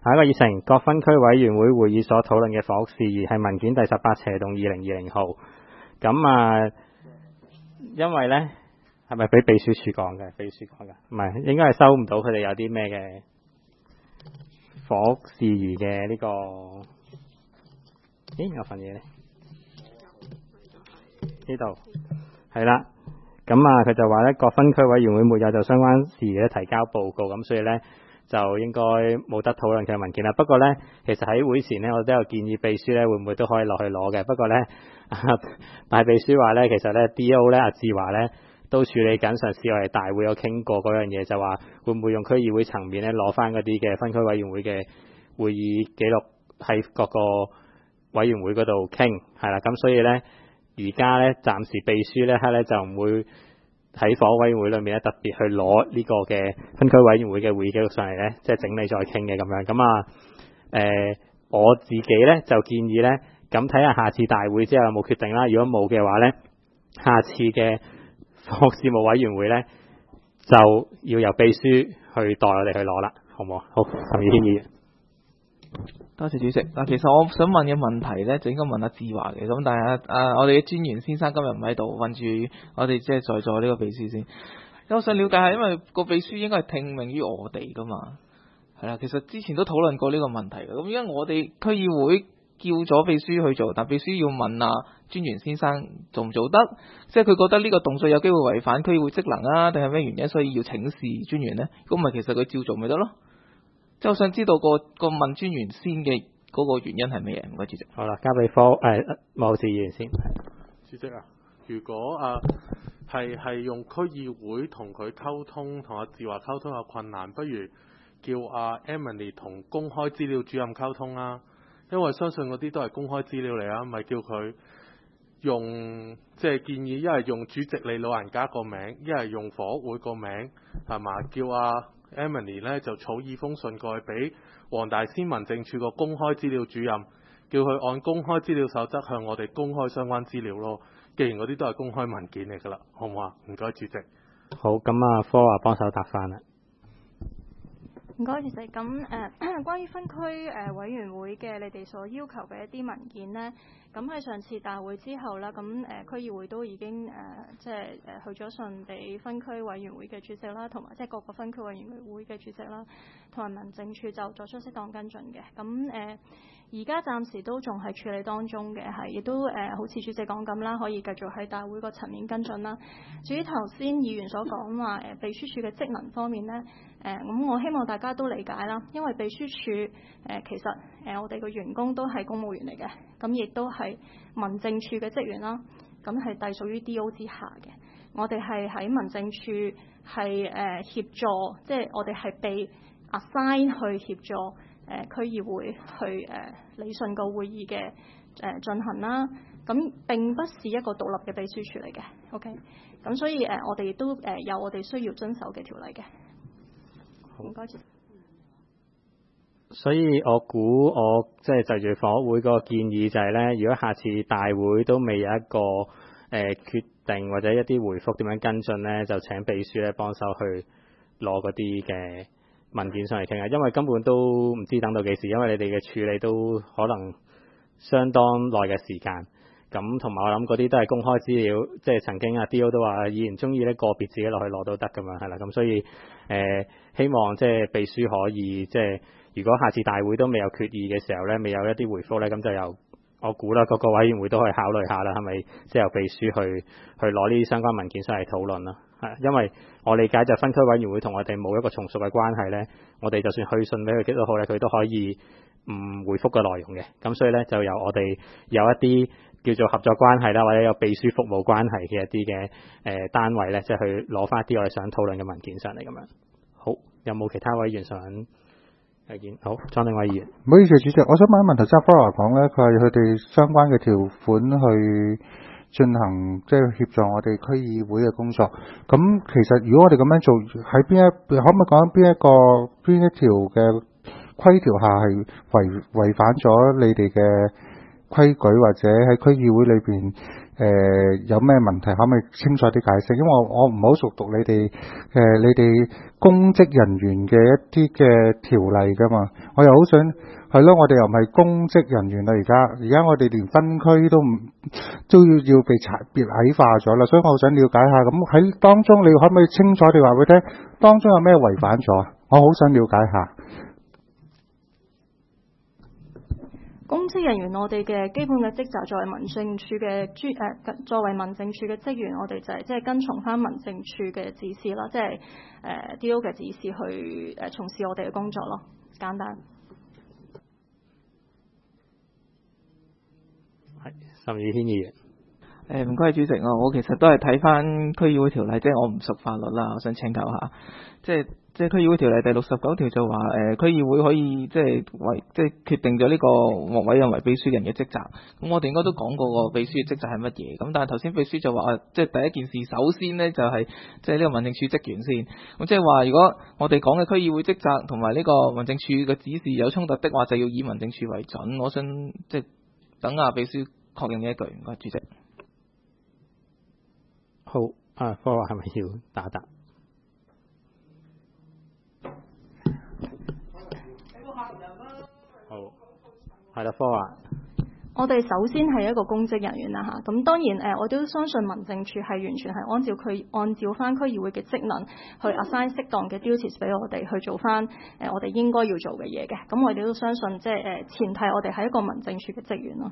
下一個議程，各分區委員會會議所討論嘅房屋事宜係文件第18/2020號。咁因為呢，係咪俾秘書處講嘅？秘書講嘅，唔係，應該係收唔到佢哋有啲咩嘅房屋事宜嘅呢個。有份嘢呢？呢度係啦。咁佢就話呢，各分區委員會沒有就相關事宜咧提交報告，咁所以呢，就應該冇得討論嘅文件啦。不過呢，其實喺會前呢，我都有建議秘書呢會唔會都可以落去攞嘅。不過呢，大秘書話呢，其實呢 D.O. 呢，阿志華呢都處理緊，上次我哋大會有傾過嗰樣嘢，就話會唔會用區議會層面呢攞翻嗰啲嘅分區委員會嘅會議記錄喺各個委員會嗰度傾，係啦。咁所以呢，而家呢，暫時秘書呢就唔會喺房委員會裏面咧特別去攞呢個嘅分區委員會嘅會議記錄上嚟呢，即係整理再傾嘅咁樣。咁我自己呢，就建議呢，咁睇下下次大會之後有冇決定啦。如果冇嘅話呢，下次嘅房屋事務委員會呢，就要由秘書去代我哋去攞啦，好唔好？好，陳宇軒議員。 多謝主席。嗱，其實我想問嘅問題咧，就應該問阿志華嘅。咁但係我哋嘅專員先生今日唔喺度，問住我哋即係在座呢個秘書先。我想了解下，因為個秘書應該係聽命於我哋噶嘛，係啦。其實之前都討論過呢個問題嘅。咁因為我哋區議會叫咗秘書去做，但秘書要問專員先生做唔做得，即係佢覺得呢個動作有機會違反區議會職能啊，定係咩原因，所以要請示專員呢？咁咪其實佢照做咪得咯？即係我想知道個問專員先嘅嗰個原因係咩嘢？唔該，主席。 好啦，交俾莫志議員先。 主席如果係用區議會同佢溝通，同阿志華溝通有困難，不如叫Emily 同公開資料主任溝通啦。因為相信嗰啲都係公開資料嚟啊，咪叫佢用即係建議，一係用主席你老人家個名，一係用房屋會個名，係嘛？叫Emily 呢就草擬封信過去俾黃大仙民政處個公開資料主任，叫佢按公開資料守則向我哋公開相關資料咯。既然嗰啲都係公開文件嚟㗎啦，好唔好啊？唔該，主席。 好，咁科華幫手答翻啦。 唔該，主席。咁關於分區委員會嘅你哋所要求嘅一啲文件呢，咁喺上次大會之後啦，咁區議會都已經即係去咗信俾分區委員會嘅主席啦，同埋即係各個分區委員會嘅主席啦，同埋民政處就作出適當跟進嘅。咁而家暫時都仲係處理當中嘅，係亦都好似主席講咁啦，可以繼續喺大會個層面跟進啦。至於頭先議員所講話秘書處嘅職能方面呢，咁我希望大家都理解啦，因為秘書處其實我哋嘅員工都係公務員嚟嘅，咁亦都係民政處嘅職員啦，咁係隸屬於 D.O. 之下嘅。我哋係喺民政處係協助，即係我哋係被 assign 去協助區議會去理順個會議嘅進行啦。咁並不是一個獨立嘅秘書處嚟嘅。OK，咁所以我哋亦都有我哋需要遵守嘅條例嘅。唔該。 所以我估我即係就住房屋會個建議就係呢：如果下次大會都未有一個決定或者一啲回覆點樣跟進呢，就請秘書咧幫手去攞嗰啲嘅文件上嚟傾啊。因為根本都唔知等到幾時，因為你哋嘅處理都可能相當耐嘅時間。咁同埋我諗嗰啲都係公開資料，即係曾經D.O. 都話議員中意咧個別自己落去攞都得咁樣，係啦。咁所以希望即係秘書可以即係如果下次大會都未有決議嘅時候咧，未有一啲回覆咧，咁就由我估啦，各個委員會都可以考慮下啦，係咪即係由秘書去攞呢啲相關文件上嚟討論啦？係，因為我理解就分區委員會同我哋冇一個從屬嘅關係咧，我哋就算去信俾佢幾多號咧，佢都可以唔回覆嘅內容嘅。咁所以咧就由我哋有一啲叫做合作關係啦，或者有秘書服務關係嘅一啲嘅單位咧，即係去攞翻一啲我哋想討論嘅文件上嚟咁樣。好，有冇其他委員想意見？好，莊定偉議員。 唔好意思，主席，我想問一問頭先 Flora 講咧，佢係佢哋相關嘅條款去進行，即係協助我哋區議會嘅工作。咁其實如果我哋咁樣做，喺可唔可以講邊一條嘅規條下係違反咗你哋嘅規矩，或者喺區議會裏邊有咩問題，可唔可以清楚啲解釋？因為我唔好熟讀你哋公職人員嘅一啲嘅條例㗎嘛，我又好想係咯，我哋又唔係公職人員啦，而家我哋連分區都要被別矮化咗啦，所以我好想了解下，咁喺當中你可唔可以清楚地話俾我聽，當中有咩違反咗？我好想了解下。 公職人員我哋嘅基本嘅職責作為民政處嘅作為民政處嘅職員，我哋就係即係跟從翻民政處嘅指示啦，即係DO 嘅指示去從事我哋嘅工作咯，簡單。 係岑宇軒議員。 唔該主席，我其實都係睇翻區議會條例，即係我唔熟法律啦，我想請教下，即係區議會條例第69條就話區議會可以即係決定咗呢個委任為秘書人嘅職責。咁我哋應該都講過個秘書嘅職責係乜嘢。咁但係頭先秘書就話即係第一件事首先呢就係即係呢個民政處職員先。咁即係話如果我哋講嘅區議會職責同埋呢個民政處嘅指示有衝突的話，就要以民政處為準。我想即係等阿秘書確認呢一句。唔該主席。 好，科華係咪要打答？好，係啦，科華。 我哋首先係一個公職人員啦嚇，咁當然我都相信民政處係完全係按照翻區議會嘅職能去 assign 適當嘅 duties 俾我哋去做翻我哋應該要做嘅嘢嘅，咁我哋都相信即係前提我哋係一個民政處嘅職員咯。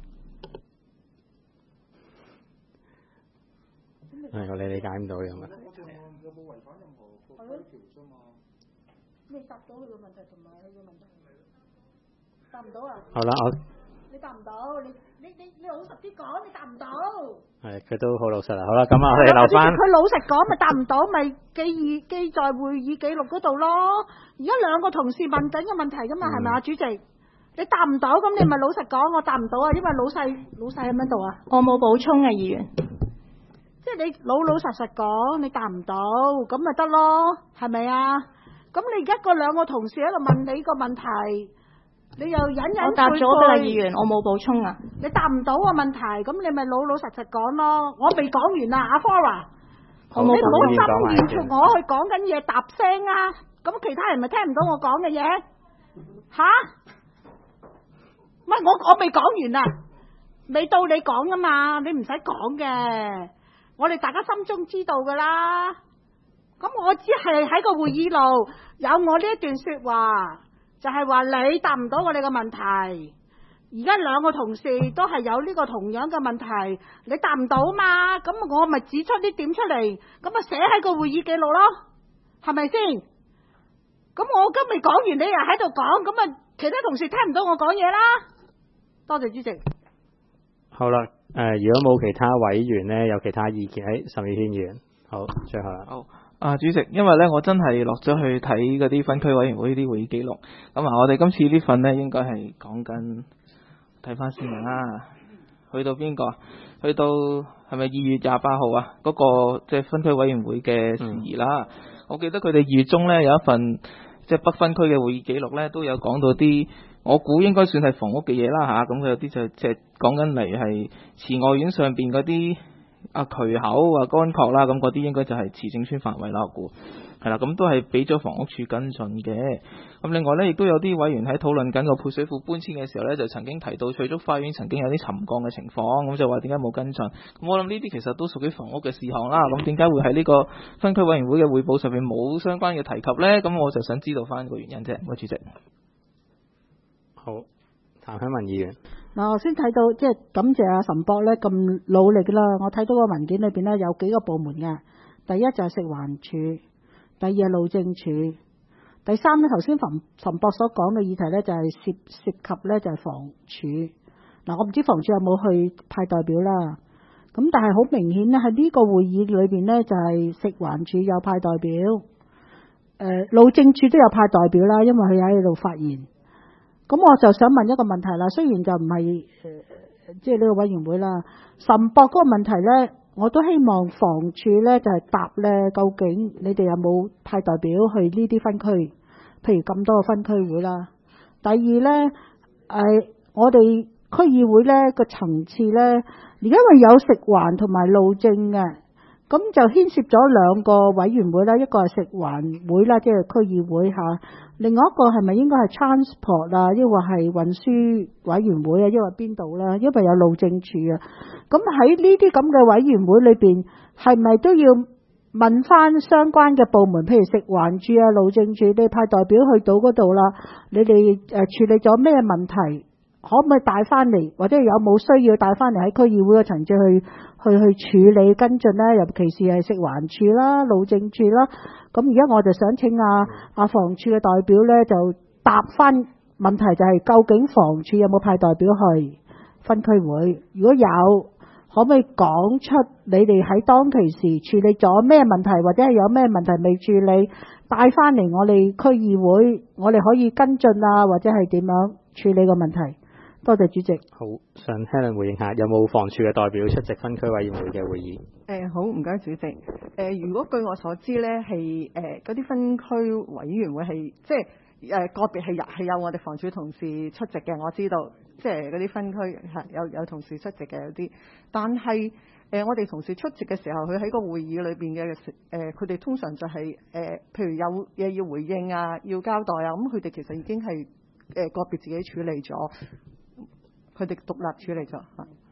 係我哋理解唔到嘅問題。 有冇違反任何法規條啫嘛？未答到佢嘅問題同埋佢嘅問題，答唔到啊？ 好啦， 你答唔到，你老實啲講，你答唔到。 係佢都好老實啦。好啦，咁我哋留翻。 佢老實講咪答唔到，咪記在會議記錄嗰度咯。而家兩個同事問緊嘅問題㗎嘛，係咪啊，主席？你答唔到，咁你咪老實講，我答唔到啊，因為老細喺邊度啊？ 我冇補充嘅，議員。 即係你老實講，你答唔到，咁咪得咯，係咪啊？咁你而家個兩個同事喺度問你個問題，你又隱隱我答咗㗎啦，議員，我冇補充啊。 你答唔到個問題，咁你咪老實講咯。我未講完啊，阿 Flora，你唔好針住我去講緊嘢答聲啊。咁其他人咪聽唔到我講嘅嘢吓？唔係我未講完啊，未到你講噶嘛，你唔使講嘅。我哋大家心中知道噶啦，咁我只係喺個會議度有我呢一段說話，就係話你答唔到我哋嘅問題。而家兩個同事都係有呢個同樣嘅問題，你答唔到嘛？咁我咪指出呢點出嚟，咁啊寫喺個會議記錄咯，係咪先？咁我今未講完，你又喺度講，咁啊其他同事聽唔到我講嘢啦。多謝主席。 好啦。如果冇其他委員呢，有其他意見喺岑宇軒議員。好，最後啦。 好，主席，因為呢，我真係落咗去睇嗰啲分區委員會啲會議記錄。咁我哋今次呢份呢，應該係講緊睇翻先啦。去到邊個？去到係咪2月28號啊？嗰個即係分區委員會嘅事宜啦。我記得佢哋2月中呢，有一份即係北分區嘅會議記錄呢，都有講到啲。我估應該算係房屋嘅嘢啦嚇，咁佢有啲就即係講緊嚟係慈愛苑上邊嗰啲渠口乾涸啦，咁嗰啲應該就係慈正村範圍啦，我估係啦，咁都係俾咗房屋處跟進嘅。咁另外呢，亦都有啲委員喺討論緊個配水庫搬遷嘅時候呢，就曾經提到翠竹花園曾經有啲沉降嘅情況，咁就話點解冇跟進？咁我諗呢啲其實都屬於房屋嘅事項啦，咁點解會喺呢個分區委員會嘅匯報上面冇相關嘅提及呢？咁我就想知道翻個原因啫，唔該主席。 好，譚香文議員。 嗱，我先睇到即係感謝阿岑博咧咁努力啦。我睇到個文件裏邊咧有幾個部門嘅，第一就係食環署，第二係路政署，第三咧頭先岑博所講嘅議題咧就係涉及咧就係房署。嗱，我唔知房署有冇去派代表啦。咁但係好明顯咧喺呢個會議裏邊咧就係食環署有派代表，路政署都有派代表啦，因為佢喺度發言。咁我就想問一個問題啦，雖然就唔係即係呢個委員會啦，岑博嗰個問題咧，我都希望房署咧就係答咧，究竟你哋有冇派代表去呢啲分區，譬如咁多個分區會啦。第二咧，我哋區議會呢個層次呢，而因為有食環同埋路政嘅。咁就牽涉咗兩個委員會啦，一個係食環會啦，即係區議會嚇；另外一個係咪應該係 transport 啊，抑或係運輸委員會啊，抑或邊度啦？因為有路政處啊。咁喺呢啲咁嘅委員會裏邊，係咪都要問翻相關嘅部門，譬如食環處啊、路政處，你派代表去到嗰度啦，你哋處理咗咩問題？可唔可以帶翻嚟，或者有冇需要帶翻嚟喺區議會嘅層次去處理跟進呢？尤其是係食環處啦、路政處啦。咁而家我就想請房署嘅代表呢，就答翻問題，就係究竟房署有冇派代表去分區會？如果有，可唔可以講出你哋喺當其時處理咗咩問題，或者係有咩問題未處理，帶翻嚟我哋區議會，我哋可以跟進啊，或者係點樣處理個問題？多謝主席。 好，想 Helen 回應下，有冇房署嘅代表出席分區委員會嘅會議？ 好，唔該主席。如果據我所知呢，係嗰啲分區委員會係即係個別係有我哋房署同事出席嘅，我知道，即係嗰啲分區係有同事出席嘅有啲，但係我哋同事出席嘅時候，佢喺個會議裏邊嘅佢哋通常就係譬如有嘢要回應啊，要交代啊，咁佢哋其實已經係個別自己處理咗。佢哋獨立處理咗。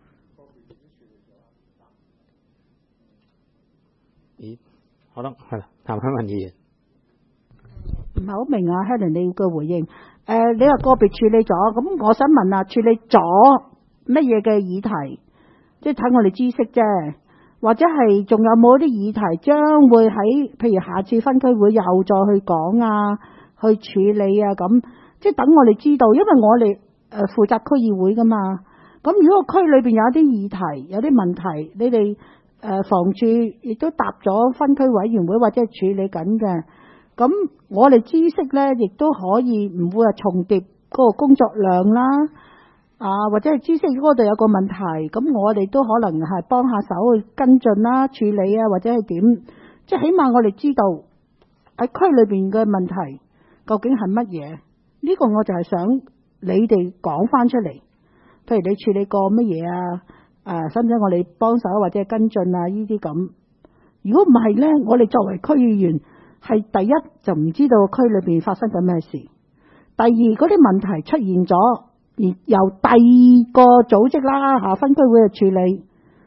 咦？好啦，係啦，譚香文議員。 唔係好明啊 ，Helen 你嘅回應。你話個別處理咗，咁我想問啊，處理咗乜嘢嘅議題？即係睇我哋知識啫，或者係仲有冇啲議題將會喺譬如下次分區會又再去講啊，去處理啊咁，即係等我哋知道，因為我哋負責區議會噶嘛，咁如果個區裏邊有一啲議題、有啲問題，你哋房署亦都答咗分區委員會或者係處理緊嘅，咁我哋知識呢亦都可以唔會話重疊嗰個工作量啦，或者係知識嗰度有個問題，咁我哋都可能係幫下手去跟進啦、處理啊，或者係點，即係起碼我哋知道喺區裏邊嘅問題究竟係乜嘢，呢個我就係想你哋講翻出嚟，譬如你處理過乜嘢啊？使唔使我哋幫手或者跟進啊？呢啲咁，如果唔係呢，我哋作為區議員，係第一就唔知道區裏邊發生緊咩事，第二嗰啲問題出現咗，而由第二個組織啦分區會去處理，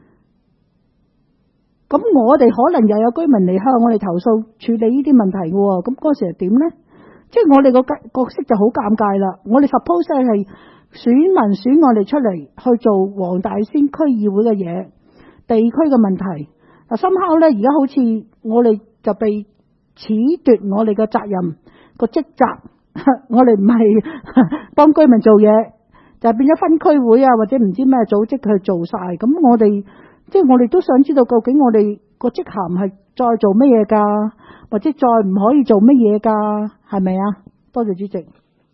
咁我哋可能又有居民嚟向我哋投訴處理呢啲問題嘅喎，咁嗰時係點呢？即係我哋個角色就好尷尬啦！我哋 suppose 係選民選我哋出嚟去做黃大仙區議會嘅嘢，地區嘅問題。somehow呢，而家好似我哋就被褫奪我哋嘅責任個職責，我哋唔係幫居民做嘢，就變咗分區會啊，或者唔知咩組織去做晒。咁我哋即係我哋都想知道究竟我哋個職銜係再做乜嘢㗎？或者再唔可以做乜嘢㗎？係咪啊？多謝主席。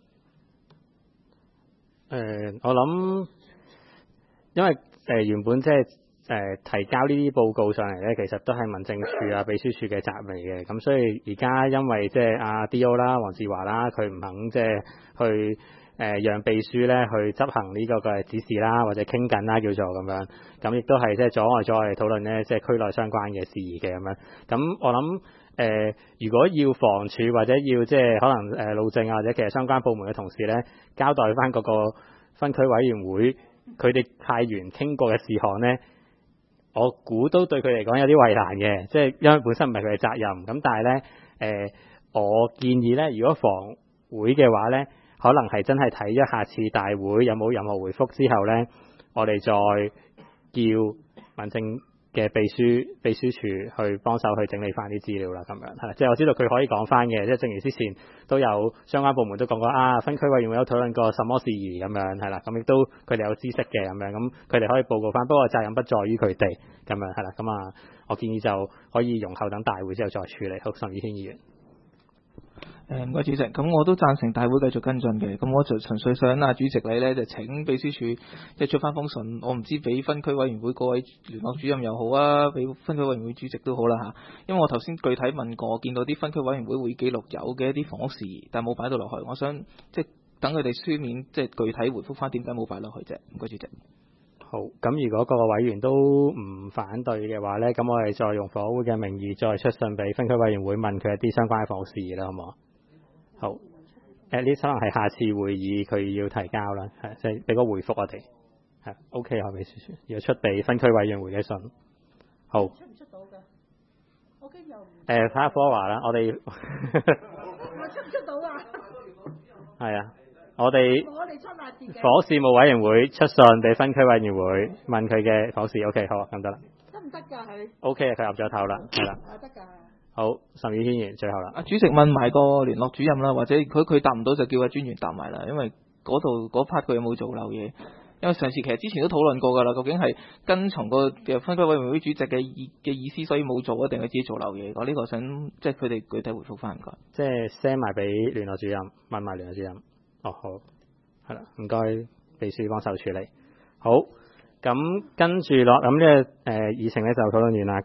我諗，因為原本即係提交呢啲報告上嚟咧，其實都係民政處啊、秘書處嘅責任嚟嘅。咁所以而家因為即係阿 D.O. 啦、黃志華啦，佢唔肯即係去讓秘書咧去執行呢個嘅指示啦，或者傾緊啦叫做咁樣。咁亦都係即係阻礙咗我哋討論咧，即係區內相關嘅事宜嘅咁樣。咁我諗。如果要房署或者要即係可能路政啊或者其實相關部門嘅同事咧交代翻嗰個分區委員會佢哋派員傾過嘅事項咧，我估都對佢嚟講有啲為難嘅，即係因為本身唔係佢嘅責任。咁但係咧我建議咧，如果房會嘅話咧，可能係真係睇一下次大會有冇任何回覆之後咧，我哋再叫民政嘅秘書處去幫手去整理翻啲資料啦，咁樣係啦，即係我知道佢可以講翻嘅，即係正如之前都有相關部門都講過分區委員會有討論過什麼事宜咁樣係啦，咁亦都佢哋有知識嘅咁樣，咁佢哋可以報告翻，不過責任不在於佢哋咁樣係啦，咁我建議就可以容後等大會之後再處理。好，岑宇軒議員。 唔該主席，咁我都贊成大會繼續跟進嘅，咁我就純粹想主席你呢，就請秘書處即係出翻封信，我唔知俾分區委員會嗰位聯絡主任又好啊，俾分區委員會主席都好啦嚇，因為我頭先具體問過，見到啲分區委員會會記錄有嘅一啲房屋事宜，但冇擺到落去，我想即係等佢哋書面即係具體回覆翻點解冇擺落去啫。唔該主席。 好，咁如果各個委員都唔反對嘅話呢，咁我哋再用房委會嘅名義再出信俾分區委員會問佢一啲相關嘅房屋事宜啦，好唔好？好，at least 可能係下次會議佢要提交啦，係即係俾個回覆我哋，係 OK 啊，秘書處要出俾分區委員會嘅信。好。 出唔出到㗎？我驚又睇下科華啦，我哋我出唔出到啊？ 係啊。我哋我哋出下自己。 房屋事務委員會出信俾分區委員會問佢嘅房事 ，OK 好，咁得啦。 得唔得㗎佢 ？OK 佢入咗頭啦，係啦。 得㗎。 好，岑宇軒議員最後啦。 主席問埋個聯絡主任啦，或者佢答唔到就叫個專員答埋啦，因為嗰度嗰 part 佢有冇做漏嘢？因為上次其實之前都討論過㗎啦，究竟係跟從個分區委員會主席嘅意思，所以冇做，定係自己做漏嘢？我呢個想即係佢哋具體回覆翻唔該。 即係 send 埋俾聯絡主任，問埋聯絡主任。哦，好，係啦，唔該，秘書幫手處理。好，咁跟住落咁呢個議程咧就討論完啦。